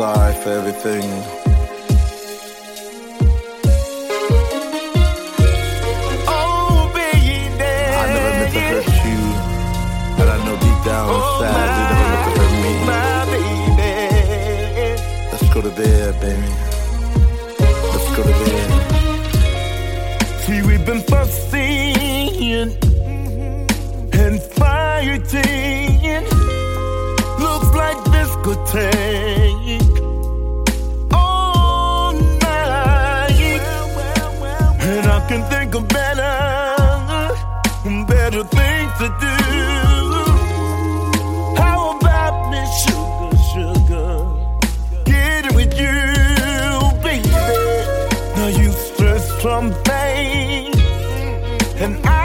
sorry for everything. Oh, baby. I never meant to hurt you, but I know deep down inside you never meant to hurt me. My baby. Let's go to bed, baby. Let's go to bed. See, we've been fussing and fighting. Looks like this could take all night. And I can think of better things to do. How about me, sugar, sugar? Get it with you, baby. Now you stress from pain, and I